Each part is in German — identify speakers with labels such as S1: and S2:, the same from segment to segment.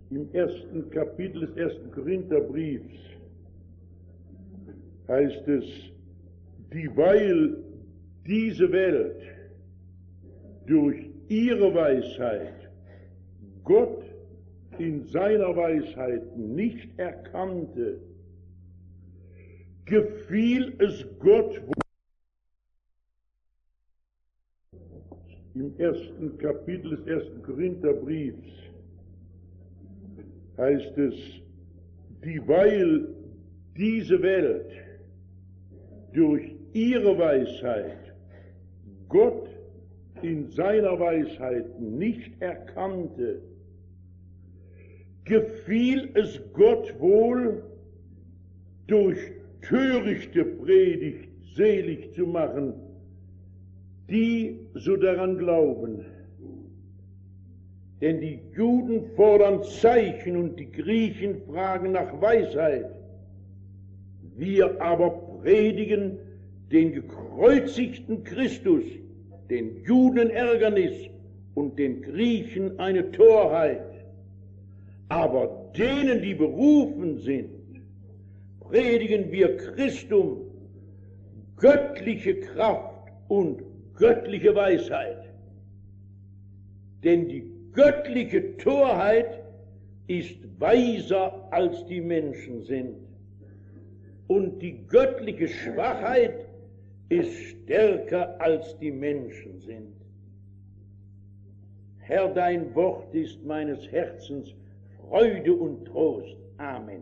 S1: Im ersten Kapitel des ersten Korintherbriefs heißt es, dieweil diese Welt durch ihre Weisheit Gott in seiner Weisheit nicht erkannte, gefiel es Gott im ersten Kapitel des ersten Korintherbriefs heißt es, dieweil diese Welt durch ihre Weisheit Gott in seiner Weisheit nicht erkannte, gefiel es Gott wohl, durch törichte Predigt selig zu machen, die so daran glauben. Denn die Juden fordern Zeichen und die Griechen fragen nach Weisheit. Wir aber predigen den gekreuzigten Christus, den Juden Ärgernis und den Griechen eine Torheit. Aber denen, die berufen sind, predigen wir Christum, göttliche Kraft und göttliche Weisheit. Denn die göttliche Torheit ist weiser als die Menschen sind. Und die göttliche Schwachheit ist stärker als die Menschen sind. Herr, dein Wort ist meines Herzens Freude und Trost. Amen.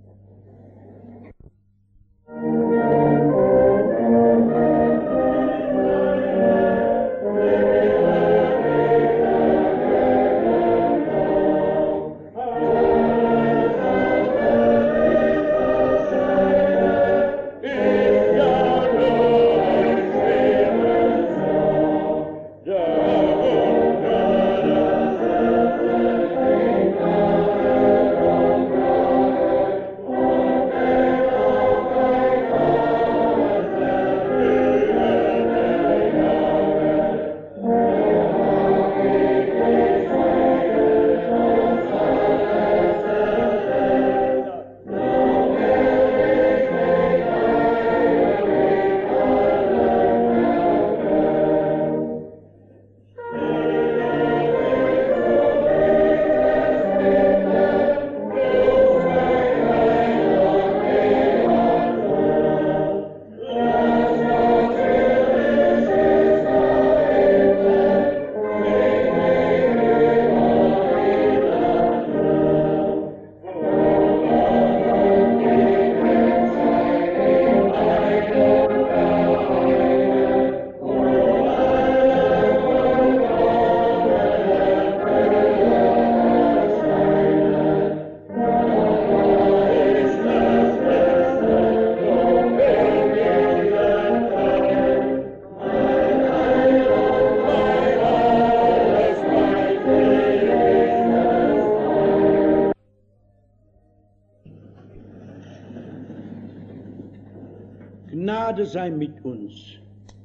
S1: Gnade sei mit uns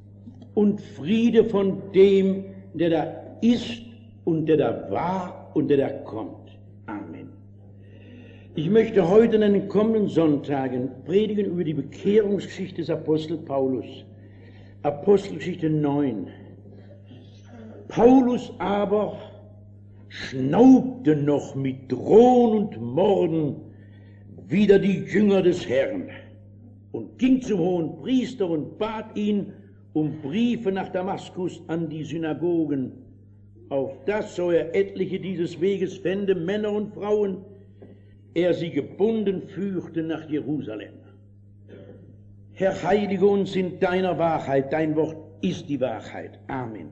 S1: und Friede von dem, der da ist und der da war und der da kommt. Amen. Ich möchte heute an den kommenden Sonntagen predigen über die Bekehrungsgeschichte des Apostel Paulus. Apostelgeschichte 9. Paulus aber schnaubte noch mit Drohen und Morden wider die Jünger des Herrn und ging zum Hohenpriester und bat ihn um Briefe nach Damaskus an die Synagogen, auf das, so er etliche dieses Weges fände, Männer und Frauen, er sie gebunden führte nach Jerusalem. Herr, heilige uns in deiner Wahrheit, dein Wort ist die Wahrheit. Amen.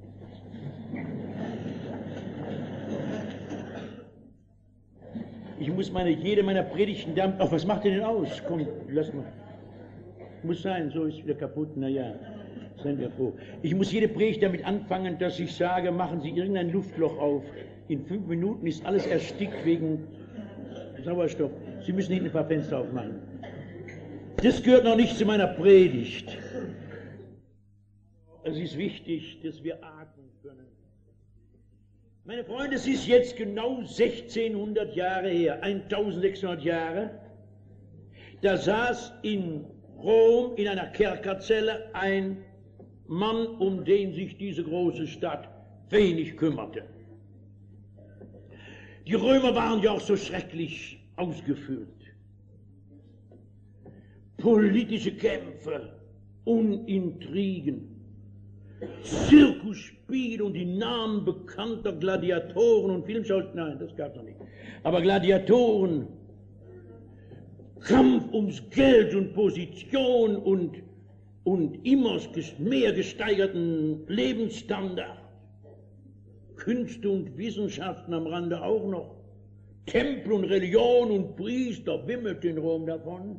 S1: Ich muss jede meiner Predigten, ach, was macht ihr denn aus? Komm, lass mal. Muss sein, so ist wieder kaputt, naja, seien wir froh. Ich muss jede Predigt damit anfangen, dass ich sage, machen Sie irgendein Luftloch auf. In 5 Minuten ist alles erstickt wegen Sauerstoff. Sie müssen hinten ein paar Fenster aufmachen. Das gehört noch nicht zu meiner Predigt. Es ist wichtig, dass wir atmen können. Meine Freunde, es ist jetzt genau 1600 Jahre her, 1600 Jahre, da saß in Rom in einer Kerkerzelle ein Mann, um den sich diese große Stadt wenig kümmerte. Die Römer waren ja auch so schrecklich ausgefüllt. Politische Kämpfe und Intrigen, Zirkusspiele und die Namen bekannter Gladiatoren und Filmschauspieler, nein, das gab es noch nicht, aber Gladiatoren, Kampf ums Geld und Position und immer mehr gesteigerten Lebensstandard, Künste und Wissenschaften am Rande auch noch, Tempel und Religion und Priester, wimmelt in Rom davon.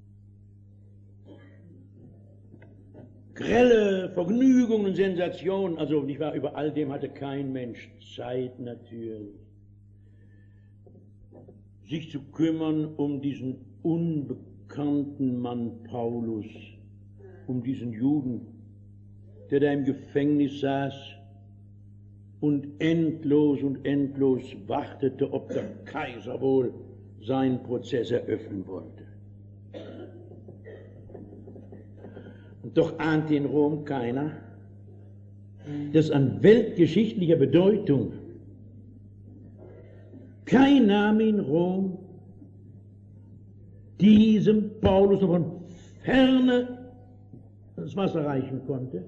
S1: Grelle Vergnügungen und Sensationen, also nicht wahr, über all dem hatte kein Mensch Zeit natürlich, sich zu kümmern um diesen unbekannten Mann Paulus, um diesen Juden, der da im Gefängnis saß und endlos wartete, ob der Kaiser wohl seinen Prozess eröffnen wollte. Und doch ahnte in Rom keiner, dass an weltgeschichtlicher Bedeutung kein Name in Rom diesem Paulus noch von ferne das Wasser reichen konnte.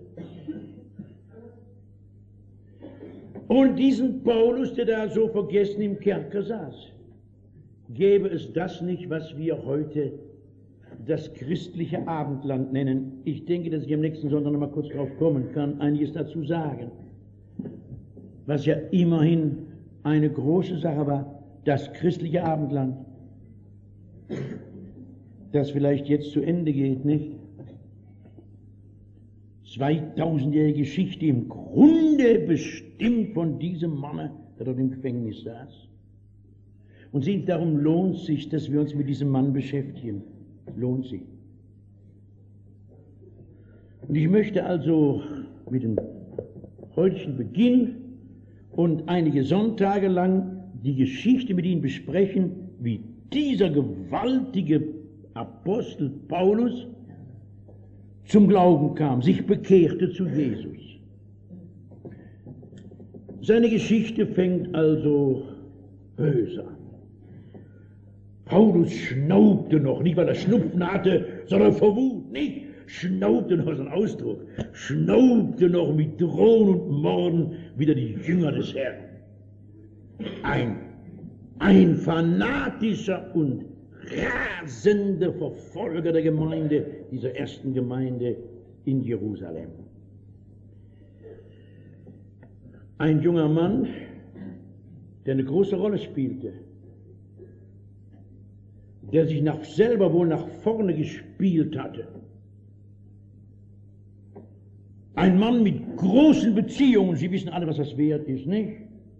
S1: Und diesen Paulus, der da so vergessen im Kerker saß, gäbe es das nicht, was wir heute das christliche Abendland nennen. Ich denke, dass ich am nächsten Sonntag noch mal kurz drauf kommen kann, einiges dazu sagen. Was ja immerhin eine große Sache war, das christliche Abendland, das vielleicht jetzt zu Ende geht, nicht? 2000-jährige Geschichte im Grunde bestimmt von diesem Mann, der dort im Gefängnis saß. Und sehen, darum lohnt sich, dass wir uns mit diesem Mann beschäftigen. Lohnt sich. Und ich möchte also mit dem heutigen Beginn und einige Sonntage lang die Geschichte mit Ihnen besprechen, wie dieser gewaltige Apostel Paulus zum Glauben kam, sich bekehrte zu Jesus. Seine Geschichte fängt also böse an. Paulus schnaubte noch, nicht weil er Schnupfen hatte, sondern vor Wut, nicht? Schnaubte noch, so ein Ausdruck, schnaubte noch mit Drohen und Morden wieder die Jünger des Herrn. Ein fanatischer und rasender Verfolger der Gemeinde, dieser ersten Gemeinde in Jerusalem. Ein junger Mann, der eine große Rolle spielte, der sich selber wohl nach vorne gespielt hatte. Ein Mann mit großen Beziehungen, Sie wissen alle, was das wert ist, nicht?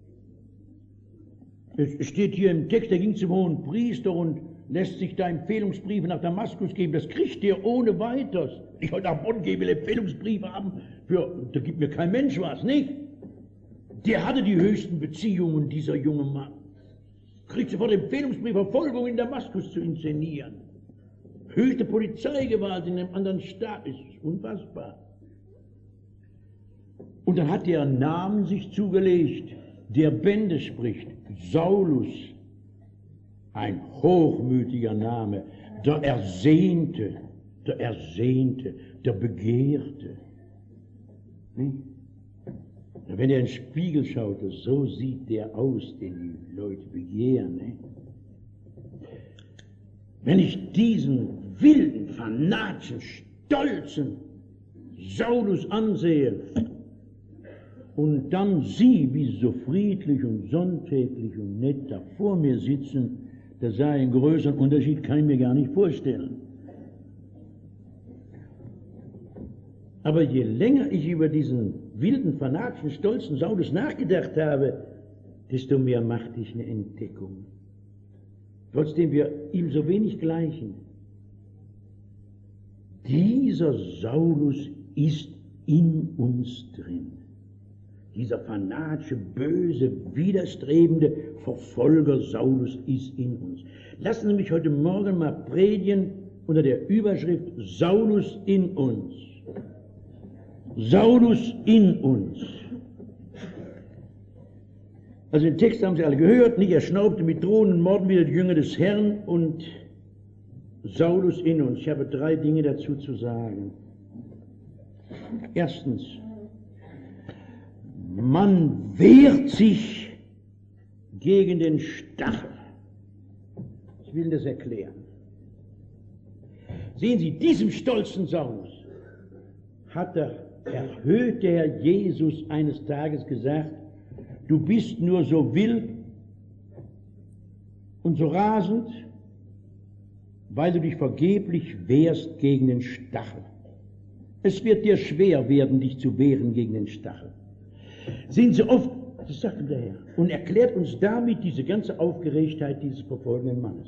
S1: Es steht hier im Text, er ging zum hohen Priester und lässt sich da Empfehlungsbriefe nach Damaskus geben. Das kriegt er ohne weiteres. Ich wollte nach Bonn gehen, will Empfehlungsbriefe haben, da gibt mir kein Mensch was, nicht? Der hatte die höchsten Beziehungen, dieser junge Mann. Kriegt sofort Empfehlungsbrief, Verfolgung in Damaskus zu inszenieren. Höchste Polizeigewalt in einem anderen Staat, ist unfassbar. Und dann hat er einen Namen sich zugelegt, der Bände spricht. Saulus, ein hochmütiger Name, der Ersehnte, der Begehrte. Nicht? Wenn er in den Spiegel schaute, so sieht der aus, den die Leute begehren. Ne? Wenn ich diesen wilden, fanatischen, stolzen Saulus ansehe und dann sie, wie sie so friedlich und sonntäglich und nett da vor mir sitzen, da sei einen größeren Unterschied, kann ich mir gar nicht vorstellen. Aber je länger ich über diesen wilden, fanatischen, stolzen Saulus nachgedacht habe, desto mehr machte ich eine Entdeckung. Trotzdem wir ihm so wenig gleichen. Dieser Saulus ist in uns drin. Dieser fanatische, böse, widerstrebende Verfolger Saulus ist in uns. Lassen Sie mich heute Morgen mal predigen unter der Überschrift Saulus in uns. Saulus in uns. Also den Text haben Sie alle gehört, nicht? Er schnaubte mit Drohnen und Morden wieder die Jünger des Herrn und Saulus in uns. Ich habe 3 Dinge dazu zu sagen. Erstens, man wehrt sich gegen den Stachel. Ich will das erklären. Sehen Sie, diesem stolzen Saulus hat der erhöhte Herr Jesus eines Tages gesagt, du bist nur so wild und so rasend, weil du dich vergeblich wehrst gegen den Stachel. Es wird dir schwer werden, dich zu wehren gegen den Stachel. Sehen Sie oft, das sagt ihm der Herr, und erklärt uns damit diese ganze Aufgeregtheit dieses verfolgenden Mannes.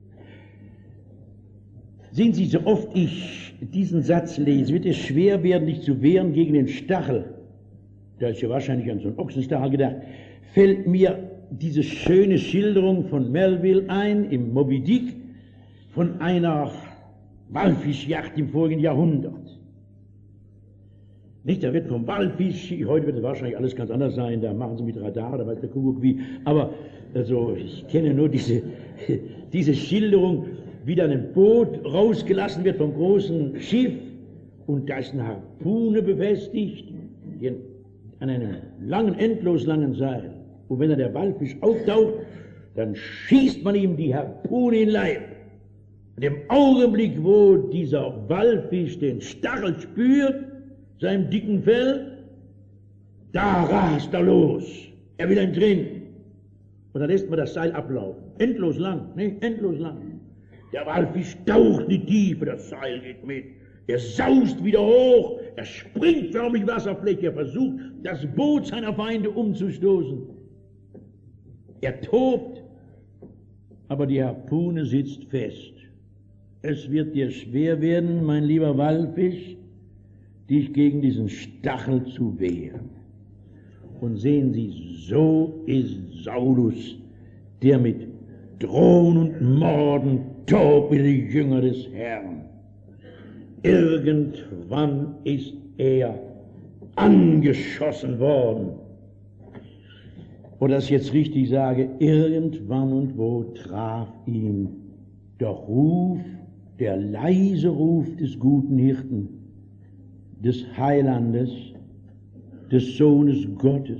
S1: Sehen Sie, so oft ich diesen Satz lese, wird es schwer werden, dich zu wehren gegen den Stachel. Da ist ja wahrscheinlich an so einen Ochsenstachel gedacht. Fällt mir diese schöne Schilderung von Melville ein, im Moby Dick, von einer Walfischjagd im vorigen Jahrhundert. Nicht, da wird vom Walfisch, heute wird es wahrscheinlich alles ganz anders sein, da machen sie mit Radar, da weiß der Kuckuck wie, aber also, ich kenne nur diese Schilderung, wie dann ein Boot rausgelassen wird vom großen Schiff und da ist eine Harpune befestigt an einem langen, endlos langen Seil. Und wenn dann der Walfisch auftaucht, dann schießt man ihm die Harpune in den Leib. Und im Augenblick, wo dieser Walfisch den Stachel spürt, seinem dicken Fell, da rast er los. Er will entrinnen. Und dann lässt man das Seil ablaufen. Endlos lang, nicht? Endlos lang. Der Walfisch taucht in die Tiefe, das Seil geht mit. Er saust wieder hoch, er springt förmlich Wasserfläche, er versucht, das Boot seiner Feinde umzustoßen. Er tobt, aber die Harpune sitzt fest. Es wird dir schwer werden, mein lieber Walfisch, dich gegen diesen Stachel zu wehren. Und sehen Sie, so ist Saulus, der mit Drohen und Morden tobt wie die Jünger des Herrn. Irgendwann ist er angeschossen worden. Oder dass ich jetzt richtig sage, irgendwann und wo traf ihn der Ruf, der leise Ruf des guten Hirten, des Heilandes, des Sohnes Gottes.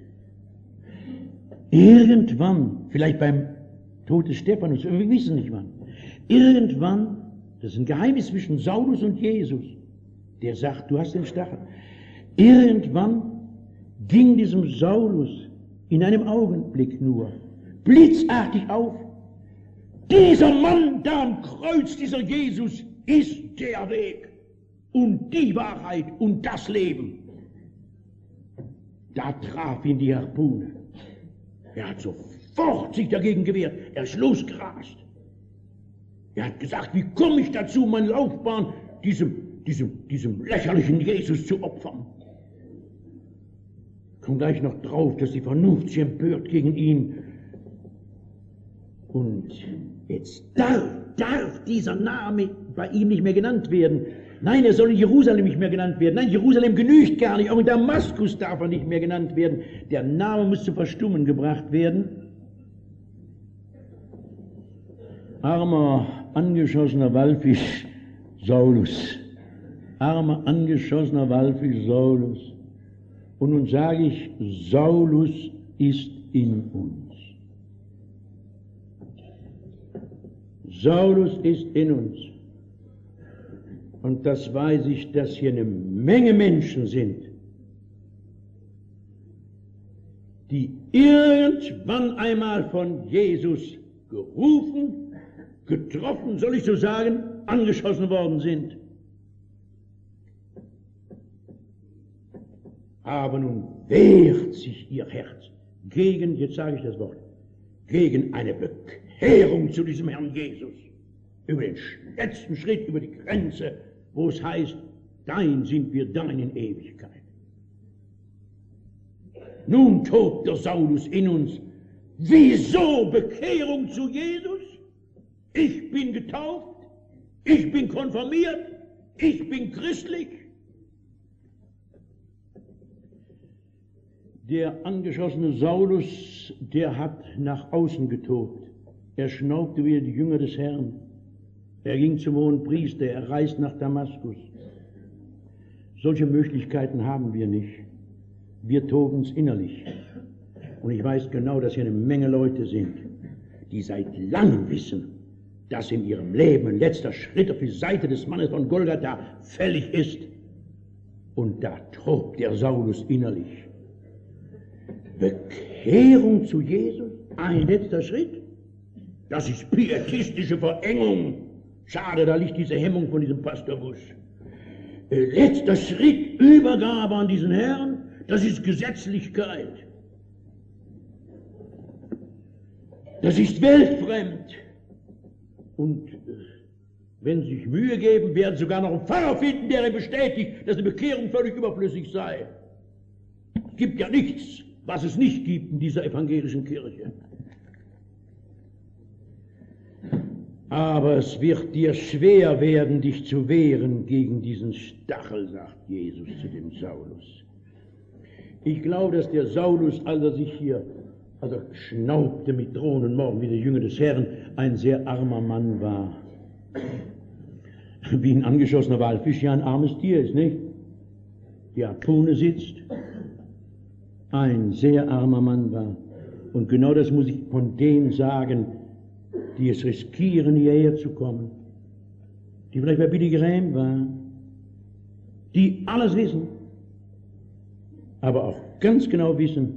S1: Irgendwann, vielleicht beim Tod des Stephanus, wir wissen nicht wann, irgendwann, das ist ein Geheimnis zwischen Saulus und Jesus, der sagt, du hast den Stachel. Irgendwann ging diesem Saulus in einem Augenblick nur blitzartig auf, dieser Mann da am Kreuz, dieser Jesus, ist der Weg und die Wahrheit und das Leben. Da traf ihn die Harpune. Er hat sofort sich dagegen gewehrt. Er ist losgerast. Er hat gesagt, wie komme ich dazu, meine Laufbahn diesem lächerlichen Jesus zu opfern? Ich komme gleich noch drauf, dass die Vernunft sich empört gegen ihn. Und jetzt darf dieser Name bei ihm nicht mehr genannt werden. Nein, er soll in Jerusalem nicht mehr genannt werden. Nein, Jerusalem genügt gar nicht. Auch in Damaskus darf er nicht mehr genannt werden. Der Name muss zu Verstummen gebracht werden. Armer, angeschossener Walfisch Saulus. Armer, angeschossener Walfisch Saulus. Und nun sage ich, Saulus ist in uns. Saulus ist in uns. Und das weiß ich, dass hier eine Menge Menschen sind, die irgendwann einmal von Jesus gerufen, getroffen, soll ich so sagen, angeschossen worden sind. Aber nun wehrt sich ihr Herz gegen, jetzt sage ich das Wort, gegen eine Bekehrung zu diesem Herrn Jesus. Über den letzten Schritt, über die Grenze, wo es heißt, dein sind wir, dein in Ewigkeit. Nun tobt der Saulus in uns. Wieso Bekehrung zu Jesus? Ich bin getauft, ich bin konfirmiert, ich bin christlich. Der angeschossene Saulus, der hat nach außen getobt. Er schnaubte wie die Jünger des Herrn. Er ging zum Hohenpriester, er reist nach Damaskus. Solche Möglichkeiten haben wir nicht. Wir toben es innerlich. Und ich weiß genau, dass hier eine Menge Leute sind, die seit langem wissen, dass in ihrem Leben ein letzter Schritt auf die Seite des Mannes von Golgatha fällig ist. Und da tobt der Saulus innerlich. Bekehrung zu Jesus, ein letzter Schritt? Das ist pietistische Verengung. Schade, da liegt diese Hemmung von diesem Pastor Busch. Letzter Schritt, Übergabe an diesen Herrn, das ist Gesetzlichkeit. Das ist weltfremd. Und wenn Sie sich Mühe geben, werden Sie sogar noch einen Pfarrer finden, der Ihnen bestätigt, dass eine Bekehrung völlig überflüssig sei. Es gibt ja nichts, was es nicht gibt in dieser evangelischen Kirche. Aber es wird dir schwer werden, dich zu wehren gegen diesen Stachel, sagt Jesus zu dem Saulus. Ich glaube, dass der Saulus, als er sich hier schnaubte mit Drohen und Morden wie der Jünger des Herrn, ein sehr armer Mann war. Wie ein angeschossener Walfisch ja ein armes Tier ist, nicht? Die Harpune sitzt. Ein sehr armer Mann war. Und genau das muss ich von denen sagen, die es riskieren, hierher zu kommen, die vielleicht bei Billy Graham waren, die alles wissen, aber auch ganz genau wissen,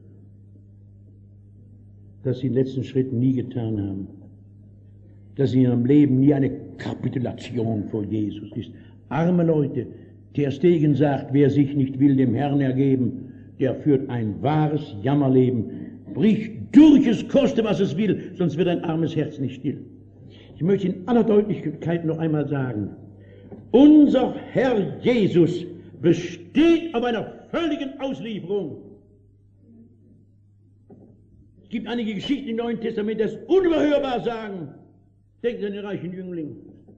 S1: dass sie den letzten Schritt nie getan haben, dass in ihrem Leben nie eine Kapitulation vor Jesus ist. Arme Leute, Ter Stegen sagt, wer sich nicht will dem Herrn ergeben, der führt ein wahres Jammerleben, bricht durch, es koste, was es will, sonst wird ein armes Herz nicht still. Ich möchte in aller Deutlichkeit noch einmal sagen, unser Herr Jesus besteht auf einer völligen Auslieferung. Es gibt einige Geschichten im Neuen Testament, die das unüberhörbar sagen. Denken Sie an den reichen Jüngling.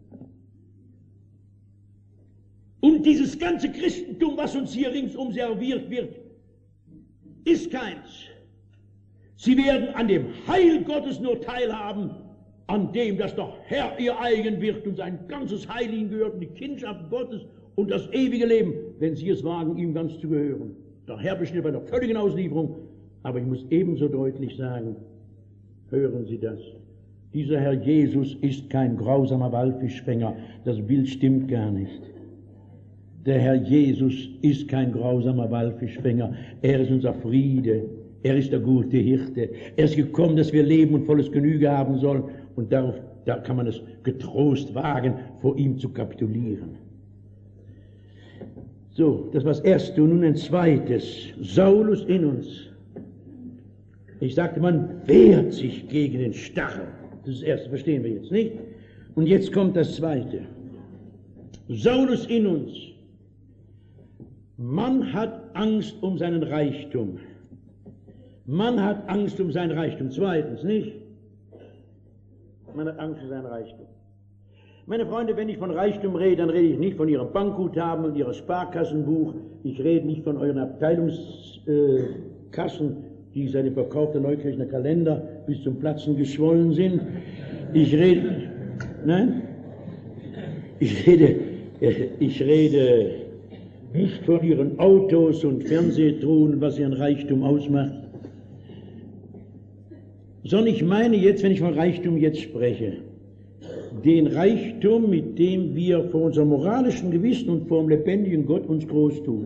S1: Und dieses ganze Christentum, was uns hier ringsum serviert wird, ist keins. Sie werden an dem Heil Gottes nur teilhaben, an dem, dass der Herr ihr eigen wird und sein ganzes Heil ihnen gehört und die Kindschaft Gottes und das ewige Leben, wenn sie es wagen, ihm ganz zu gehören. Der Herr besteht bei einer völligen Auslieferung, aber ich muss ebenso deutlich sagen, hören Sie das, dieser Herr Jesus ist kein grausamer Walfischfänger, das Bild stimmt gar nicht. Der Herr Jesus ist kein grausamer Walfischfänger, er ist unser Friede. Er ist der gute Hirte. Er ist gekommen, dass wir leben und volles Genüge haben sollen. Und da kann man es getrost wagen, vor ihm zu kapitulieren. So, das war das Erste. Und nun ein Zweites. Saulus in uns. Ich sagte, man wehrt sich gegen den Stachel. Das ist das Erste, verstehen wir jetzt, nicht? Und jetzt kommt das Zweite. Saulus in uns. Man hat Angst um seinen Reichtum. Man hat Angst um sein Reichtum. Zweitens, nicht? Man hat Angst um sein Reichtum. Meine Freunde, wenn ich von Reichtum rede, dann rede ich nicht von Ihrem Bankguthaben und Ihrem Sparkassenbuch. Ich rede nicht von euren Abteilungskassen, die seit dem Verkauf der Neukirchener Kalender bis zum Platzen geschwollen sind. Ich rede nicht von Ihren Autos und Fernsehtruhen, was Ihren Reichtum ausmacht. Sondern ich meine jetzt, wenn ich von Reichtum jetzt spreche, den Reichtum, mit dem wir vor unserem moralischen Gewissen und vor dem lebendigen Gott uns groß tun.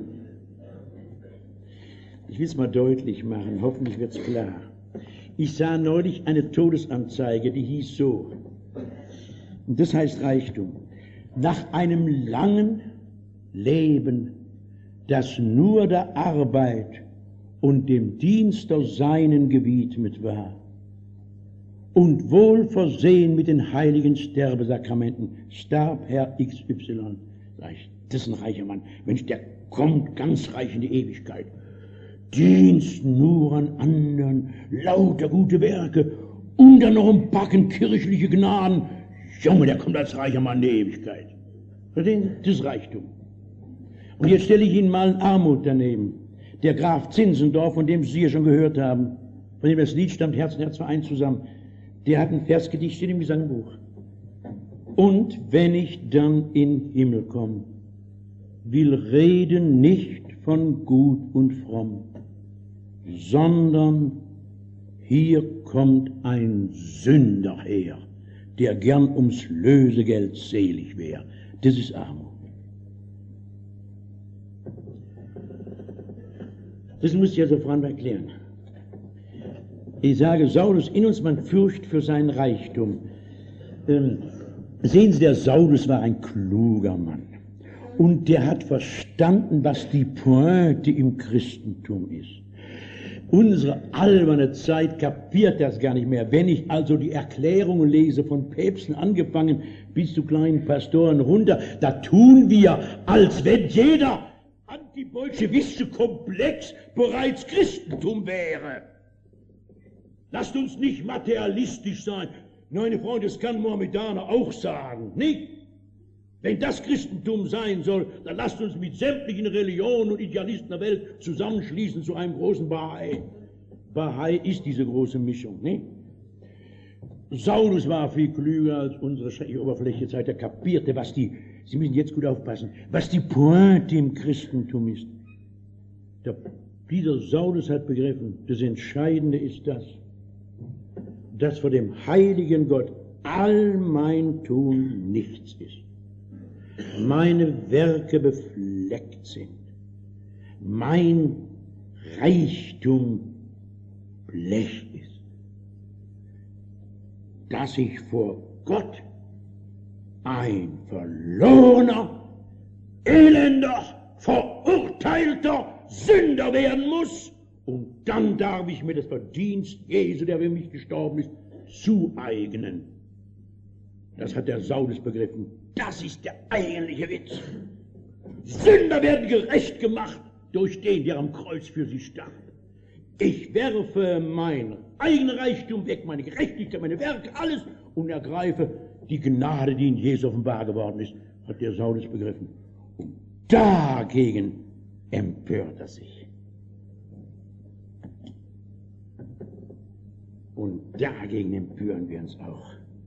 S1: Ich will es mal deutlich machen, hoffentlich wird es klar. Ich sah neulich eine Todesanzeige, die hieß so, und das heißt Reichtum, nach einem langen Leben, das nur der Arbeit und dem Dienst der Seinen gewidmet war, und wohl versehen mit den heiligen Sterbesakramenten, starb Herr XY. Sag ich, das ist ein reicher Mann. Mensch, der kommt ganz reich in die Ewigkeit. Dienst nur an anderen, lauter gute Werke und dann noch ein Backen kirchliche Gnaden. Junge, der kommt als reicher Mann in die Ewigkeit. Verstehen Sie? Das ist Reichtum. Und jetzt stelle ich Ihnen mal einen Armut daneben. Der Graf Zinzendorf, von dem Sie ja schon gehört haben, von dem das Lied stammt, Herz und Herz vereint zusammen, der hat ein Versgedicht in dem Gesangbuch. Und wenn ich dann in Himmel komme, will reden nicht von gut und fromm, sondern hier kommt ein Sünder her, der gern ums Lösegeld selig wär. Das ist Armut. Das muss ich also voran erklären. Ich sage, Saulus in uns, man fürcht für seinen Reichtum. Sehen Sie, der Saulus war ein kluger Mann. Und der hat verstanden, was die Pointe im Christentum ist. Unsere alberne Zeit kapiert das gar nicht mehr. Wenn ich also die Erklärungen lese, von Päpsten angefangen bis zu kleinen Pastoren runter, da tun wir, als wenn jeder antibolschewistische Komplex bereits Christentum wäre. Lasst uns nicht materialistisch sein. Meine Freunde, das kann Mohammedaner auch sagen, nicht? Wenn das Christentum sein soll, dann lasst uns mit sämtlichen Religionen und Idealisten der Welt zusammenschließen zu einem großen Bahai. Bahai ist diese große Mischung, nicht? Saulus war viel klüger als unsere schreckliche Oberflächezeit. Er kapierte, was die, Sie müssen jetzt gut aufpassen, was die Pointe im Christentum ist. Dieser Saulus hat begriffen, das Entscheidende ist das, dass vor dem heiligen Gott all mein Tun nichts ist. Meine Werke befleckt sind. Mein Reichtum Blech ist. Dass ich vor Gott ein verlorener, elender, verurteilter Sünder werden muss. Und dann darf ich mir das Verdienst Jesu, der für mich gestorben ist, zueignen. Das hat der Saulus begriffen. Das ist der eigentliche Witz. Sünder werden gerecht gemacht durch den, der am Kreuz für sie starb. Ich werfe mein eigenes Reichtum weg, meine Gerechtigkeit, meine Werke, alles und ergreife die Gnade, die in Jesus offenbar geworden ist, hat der Saulus begriffen. Und dagegen empört er sich. Und dagegen empören wir uns auch.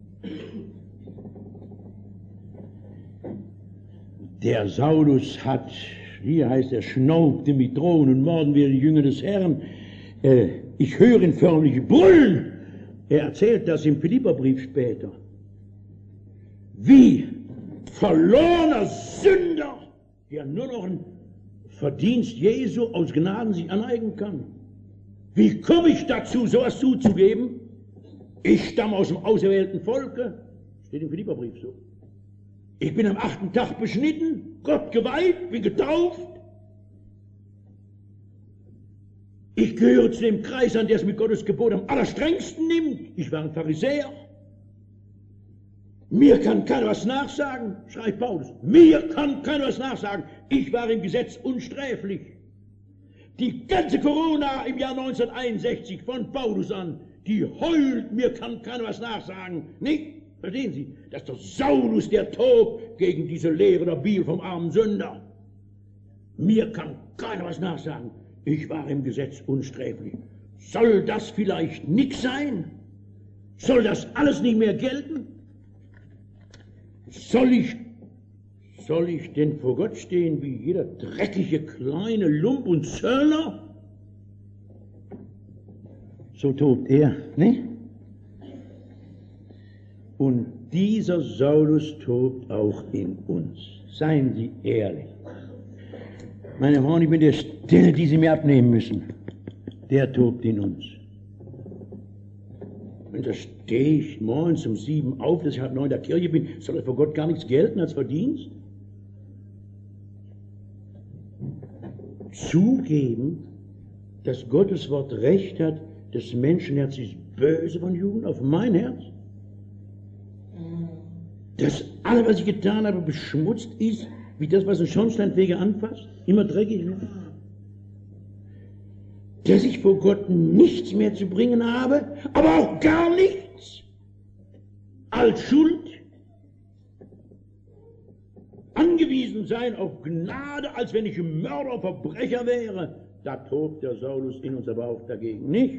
S1: Der Saulus hat, hier heißt er, schnaubte mit Drohen und Morden wie die Jünger des Herrn. Ich höre ihn förmlich brüllen. Er erzählt das im Philipperbrief später. Wie verlorener Sünder, der nur noch ein Verdienst Jesu aus Gnaden sich aneignen kann. Wie komme ich dazu, sowas zuzugeben? Ich stamme aus dem auserwählten Volke, steht im Philipperbrief so. Ich bin am 8. Tag beschnitten, Gott geweiht, bin getauft. Ich gehöre zu dem Kreis an, der es mit Gottes Gebot am allerstrengsten nimmt. Ich war ein Pharisäer. Mir kann keiner was nachsagen, schreibt Paulus. Mir kann keiner was nachsagen. Ich war im Gesetz unsträflich. Die ganze Corona im Jahr 1961 von Paulus an, die heult, mir kann keiner was nachsagen. Nicht? Verstehen Sie? Das ist der Saulus, der tobt gegen diese Lehre der Bibel vom armen Sünder. Mir kann keiner was nachsagen. Ich war im Gesetz unsträflich. Soll das vielleicht nix sein? Soll das alles nicht mehr gelten? Soll ich denn vor Gott stehen wie jeder dreckige kleine Lump und Zöllner? So tobt er, ne? Und dieser Saulus tobt auch in uns. Seien Sie ehrlich. Meine Frau, ich bin der Stille, die Sie mir abnehmen müssen. Der tobt in uns. Und da stehe ich morgens um 7 auf, dass ich halb 9 in der Kirche bin, soll das vor Gott gar nichts gelten als Verdienst? Zugeben, dass Gottes Wort Recht hat, das Menschenherz ist böse von Jugend auf mein Herz. Dass alles, was ich getan habe, beschmutzt ist, wie das, was ein Schornsteinfeger anfasst, immer dreckig. dass ich vor Gott nichts mehr zu bringen habe, aber auch gar nichts, als Schuld, angewiesen sein auf Gnade, als wenn ich ein Mörder, Verbrecher wäre. Da tobt der Saulus in uns aber auch dagegen nicht.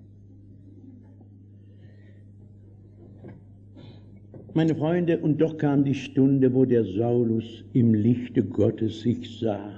S1: Meine Freunde, und doch kam die Stunde, wo der Saulus im Lichte Gottes sich sah.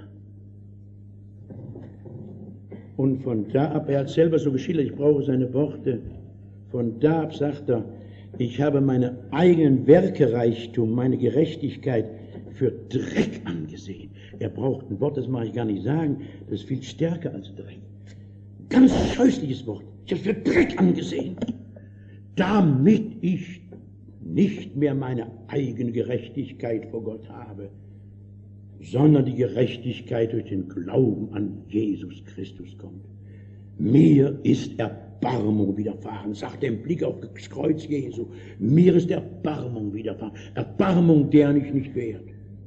S1: Und von da ab, er hat selber so geschildert, ich brauche seine Worte, von da ab sagt er, ich habe meine eigenen Werkereichtum, meine Gerechtigkeit für Dreck angesehen. Er braucht ein Wort, das mag ich gar nicht sagen, das ist viel stärker als Dreck. Ganz scheußliches Wort. Ich habe es für Dreck angesehen, damit ich nicht mehr meine eigene Gerechtigkeit vor Gott habe, sondern die Gerechtigkeit durch den Glauben an Jesus Christus kommt. Mir ist Erbarmung widerfahren, sagt er im Blick auf das Kreuz Jesu. Mir ist Erbarmung widerfahren, Erbarmung, deren ich nicht wert.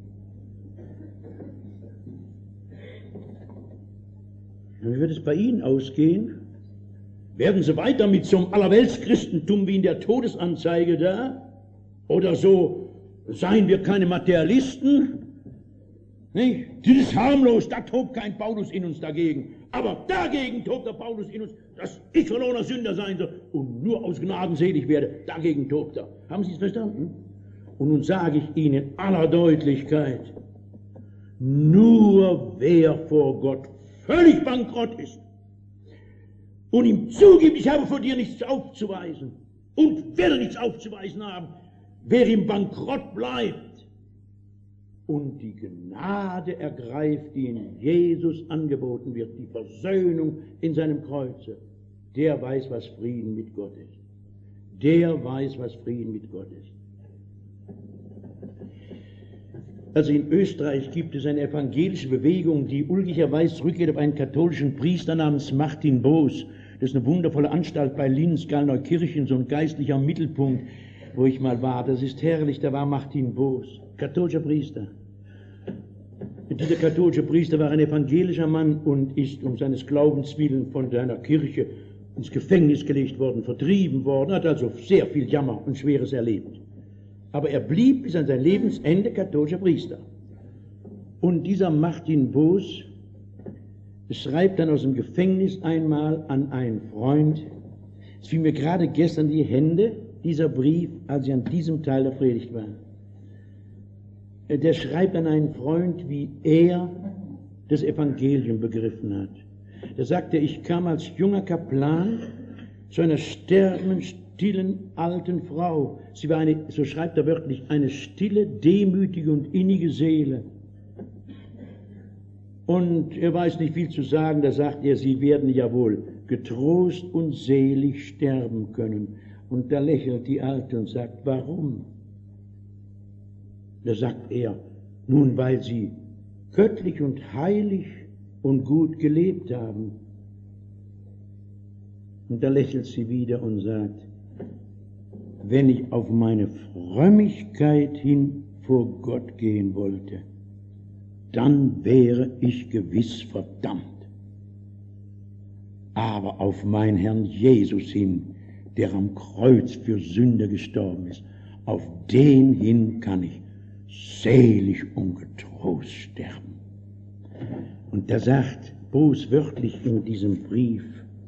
S1: Und wie wird es bei Ihnen ausgehen? Werden Sie weiter mit so einem Allerweltschristentum wie in der Todesanzeige da? Oder so, seien wir keine Materialisten? Nicht? Das ist harmlos, da tobt kein Paulus in uns dagegen. Aber dagegen tobt der Paulus in uns, dass ich verlorener Sünder sein soll und nur aus Gnaden selig werde. Dagegen tobt er. Haben Sie es verstanden? Und nun sage ich Ihnen in aller Deutlichkeit, nur wer vor Gott völlig bankrott ist und ihm zugibt, ich habe vor dir nichts aufzuweisen und werde nichts aufzuweisen haben, wer im Bankrott bleibt und die Gnade ergreift, die in Jesus angeboten wird, die Versöhnung in seinem Kreuze, der weiß, was Frieden mit Gott ist. Der weiß, was Frieden mit Gott ist. Also in Österreich gibt es eine evangelische Bewegung, die ulkigerweise zurückgeht auf einen katholischen Priester namens Martin Boos. Das ist eine wundervolle Anstalt bei Linz, Gallneukirchen, so ein geistlicher Mittelpunkt, wo ich mal war. Das ist herrlich, da war Martin Boos, katholischer Priester. Und dieser katholische Priester war ein evangelischer Mann und ist um seines Glaubens willen von seiner Kirche ins Gefängnis gelegt worden, vertrieben worden, hat also sehr viel Jammer und Schweres erlebt. Aber er blieb bis an sein Lebensende katholischer Priester. Und dieser Martin Boos schreibt dann aus dem Gefängnis einmal an einen Freund, es fiel mir gerade gestern in die Hände, dieser Brief, als ich an diesem Teil der Predigt war. Der schreibt an einen Freund, wie er das Evangelium begriffen hat. Da sagt er, ich kam als junger Kaplan zu einer sterbenden, stillen, alten Frau. Sie war eine, so schreibt er wörtlich, eine stille, demütige und innige Seele. Und er weiß nicht viel zu sagen, da sagt er, sie werden ja wohl getrost und selig sterben können. Und da lächelt die Alte und sagt, warum? Da sagt er, nun, weil sie göttlich und heilig und gut gelebt haben. Und da lächelt sie wieder und sagt, wenn ich auf meine Frömmigkeit hin vor Gott gehen wollte, dann wäre ich gewiss verdammt. Aber auf meinen Herrn Jesus hin, der am Kreuz für Sünder gestorben ist, auf den hin kann ich selig und getrost sterben. Und da sagt Boos wörtlich in diesem Brief,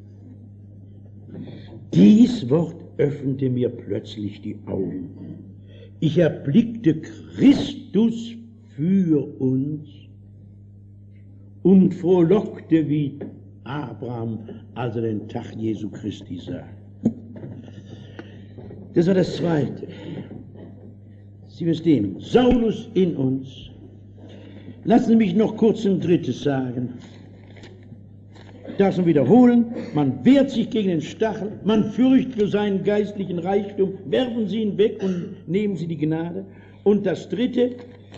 S1: dies Wort öffnete mir plötzlich die Augen. Ich erblickte Christus für uns und frohlockte wie Abraham, als er den Tag Jesu Christi sah. Das war das Zweite. Sie verstehen, Saulus in uns. Lassen Sie mich noch kurz ein Drittes sagen. Ich darf es wiederholen, man wehrt sich gegen den Stachel, man fürchtet für seinen geistlichen Reichtum, werfen Sie ihn weg und nehmen Sie die Gnade. Und das Dritte,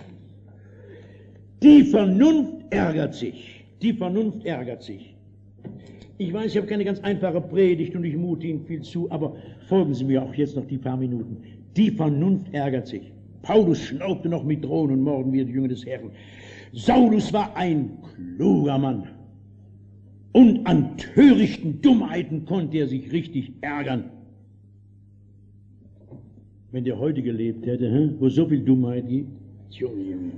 S1: die Vernunft ärgert sich. Die Vernunft ärgert sich. Ich weiß, ich habe keine ganz einfache Predigt und ich mute Ihnen viel zu, aber folgen Sie mir auch jetzt noch die paar Minuten. Die Vernunft ärgert sich. Paulus schnaubte noch mit Drohen und Morden wie die Jünger des Herrn. Saulus war ein kluger Mann. Und an törichten Dummheiten konnte er sich richtig ärgern. Wenn der heute gelebt hätte, wo es so viel Dummheit gibt. Junge.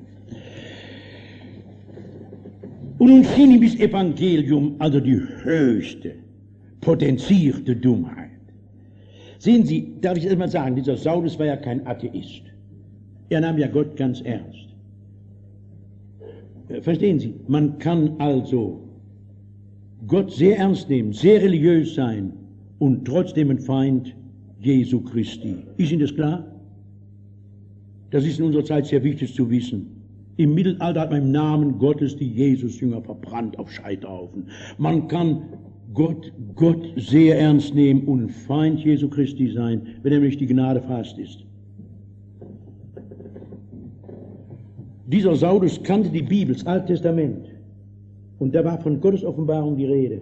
S1: Und nun schien ihm das Evangelium also die höchste, potenzierte Dummheit. Sehen Sie, darf ich erst mal sagen, dieser Saulus war ja kein Atheist. Er nahm ja Gott ganz ernst. Verstehen Sie, man kann also Gott sehr ernst nehmen, sehr religiös sein und trotzdem ein Feind Jesu Christi. Ist Ihnen das klar? Das ist in unserer Zeit sehr wichtig zu wissen. Im Mittelalter hat man im Namen Gottes die Jesusjünger verbrannt auf Scheiterhaufen. Man kann Gott sehr ernst nehmen und Feind Jesu Christi sein, wenn nämlich die Gnade fast ist. Dieser Saulus kannte die Bibel, das Alte Testament. Und da war von Gottes Offenbarung die Rede.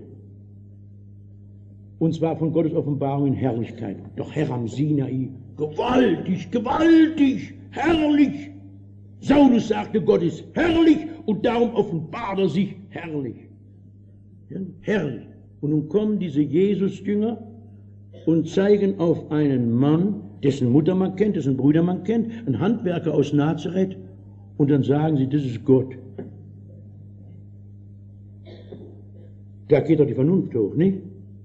S1: Und zwar von Gottes Offenbarung in Herrlichkeit. Doch Herr am Sinai, gewaltig, gewaltig, herrlich. Saulus sagte, Gott ist herrlich und darum offenbart er sich herrlich. Ja, herrlich. Und nun kommen diese Jesusjünger und zeigen auf einen Mann, dessen Mutter man kennt, dessen Brüder man kennt, einen Handwerker aus Nazareth, und dann sagen sie, das ist Gott. Da geht doch die Vernunft hoch, nicht?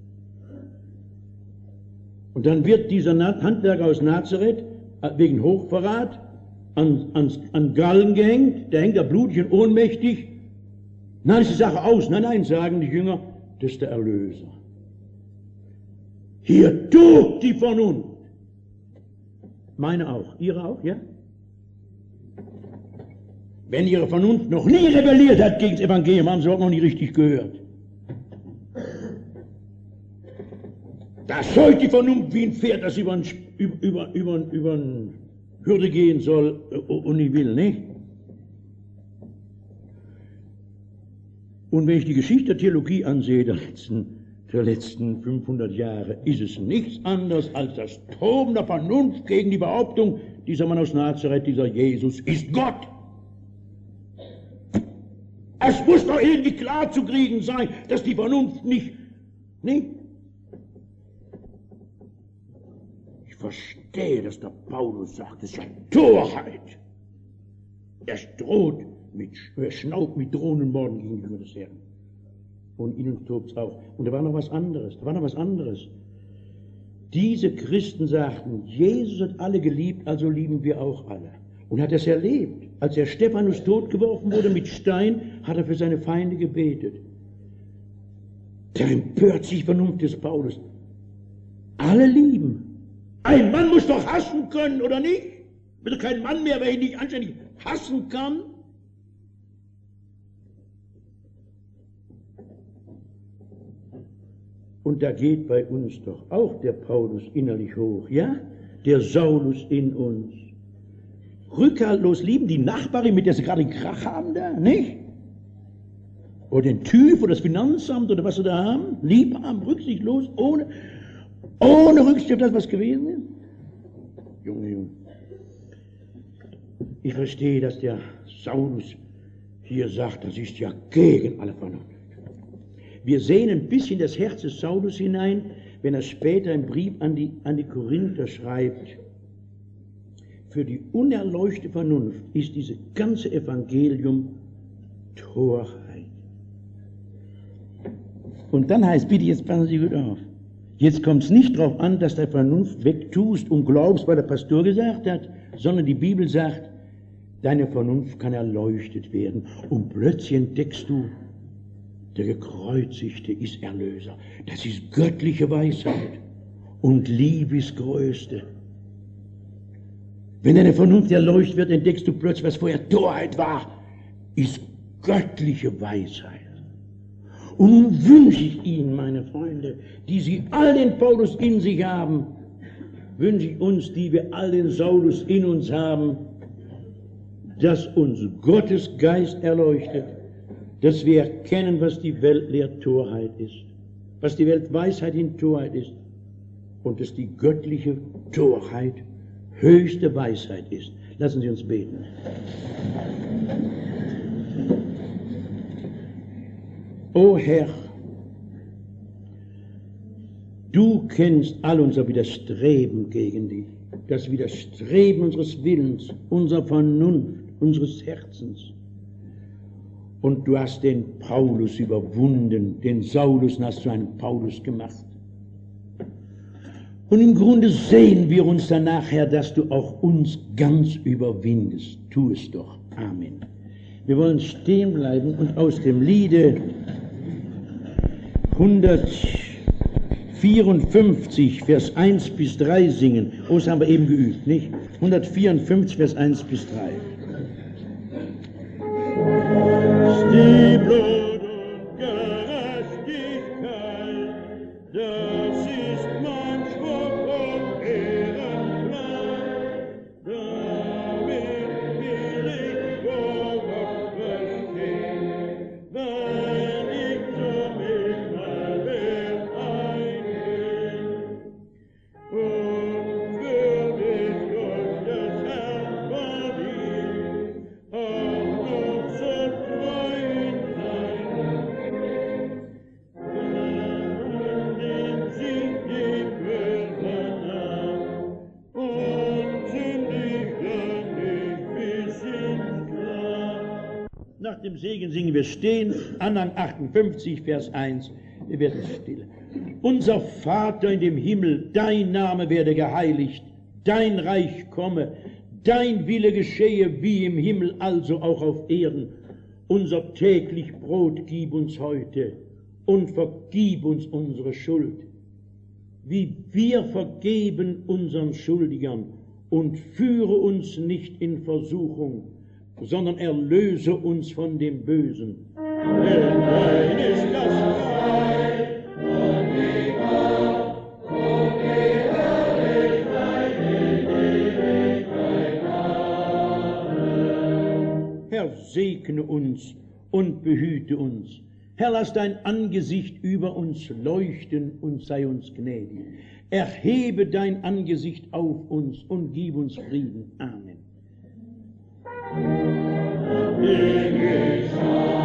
S1: Und dann wird dieser Handwerker aus Nazareth wegen Hochverrat an Galgen gehängt, der hängt da blutig und ohnmächtig. Nein, ist die Sache aus. Nein, sagen die Jünger, das ist der Erlöser. Hier tobt die Vernunft. Meine auch. Ihre auch, ja? Wenn Ihre Vernunft noch nie rebelliert hat gegen das Evangelium, haben Sie überhaupt noch nie richtig gehört. Da scheut die Vernunft wie ein Pferd, das über eine Hürde gehen soll und nicht will, nicht? Und wenn ich die Geschichte der Theologie ansehe, der letzten 500 Jahre, ist es nichts anderes als das Toben der Vernunft gegen die Behauptung, dieser Mann aus Nazareth, dieser Jesus, ist Gott. Es muss doch irgendwie klar zu kriegen sein, dass die Vernunft nicht? Ich verstehe, dass der Paulus sagt, es ist ja Torheit. Er schnaubt mit drohenden Morden gegenüber des Herrn. Und ihnen tobt's auch. Und da war noch was anderes. Diese Christen sagten, Jesus hat alle geliebt, also lieben wir auch alle. Und hat es erlebt. Als der Stephanus totgeworfen wurde mit Stein, hat er für seine Feinde gebetet. Da empört sich die Vernunft des Paulus. Alle lieben. Ein Mann muss doch hassen können, oder nicht? Wird doch kein Mann mehr, wer ihn nicht anständig hassen kann. Und da geht bei uns doch auch der Paulus innerlich hoch, ja? Der Saulus in uns. Rückhaltlos lieben die Nachbarin, mit der sie gerade einen Krach haben da, nicht? Oder den TÜV oder das Finanzamt oder was sie da haben. Lieb haben, rücksichtslos, ohne Rücksicht auf das, was gewesen ist. Junge. Ich verstehe, dass der Saulus hier sagt, das ist ja gegen alle Vernunft. Wir sehen ein bisschen das Herz des Saulus hinein, wenn er später einen Brief an die Korinther schreibt. Für die unerleuchtete Vernunft ist dieses ganze Evangelium Torheit. Und dann heißt, bitte, jetzt passen Sie gut auf. Jetzt kommt es nicht darauf an, dass der Vernunft wegtust und glaubst, weil der Pastor gesagt hat, sondern die Bibel sagt, deine Vernunft kann erleuchtet werden. Und plötzlich entdeckst du, der Gekreuzigte ist Erlöser. Das ist göttliche Weisheit. Und Liebe ist Größte. Wenn deine Vernunft erleuchtet wird, entdeckst du plötzlich, was vorher Torheit war, ist göttliche Weisheit. Und nun wünsche ich Ihnen, meine Freunde, die Sie all den Paulus in sich haben, wünsche ich uns, die wir all den Saulus in uns haben, dass uns Gottes Geist erleuchtet, dass wir erkennen, was die Welt lehrt Torheit ist, was die Welt Weisheit in Torheit ist und dass die göttliche Torheit höchste Weisheit ist. Lassen Sie uns beten. O Herr, Du kennst all unser Widerstreben gegen dich, das Widerstreben unseres Willens, unserer Vernunft, unseres Herzens. Und du hast den Paulus überwunden, den Saulus hast du einen Paulus gemacht. Und im Grunde sehen wir uns danach, Herr, dass du auch uns ganz überwindest. Tu es doch. Amen. Wir wollen stehen bleiben und aus dem Liede 154, Vers 1 bis 3 singen. Oh, das haben wir eben geübt, nicht? 154, Vers 1 bis 3. Die Blut und Gerechtigkeit, das ist mein Schwur und Ehrenfrei. Damit will ich vor Gott bestehen, wenn ich zum Himmel will eingehen. Und will ich durch des Herrn verdient, auch noch so treu in seinem den Sieg die Quellen ab und sündigen nicht bis ins Grab. Nach dem Segen singen wir stehen, Anhang 58, Vers 1, wir werden still. Unser Vater in dem Himmel, dein Name werde geheiligt, dein Reich komme, dein Wille geschehe wie im Himmel, also auch auf Erden. Unser täglich Brot gib uns heute und vergib uns unsere Schuld, wie wir vergeben unseren Schuldigern, und führe uns nicht in Versuchung, sondern erlöse uns von dem Bösen. Denn dein ist das Reich und die Kraft und die Herrlichkeit in Ewigkeit. Amen. Herr, segne uns und behüte uns. Herr, lass dein Angesicht über uns leuchten und sei uns gnädig. Erhebe dein Angesicht auf uns und gib uns Frieden. Amen.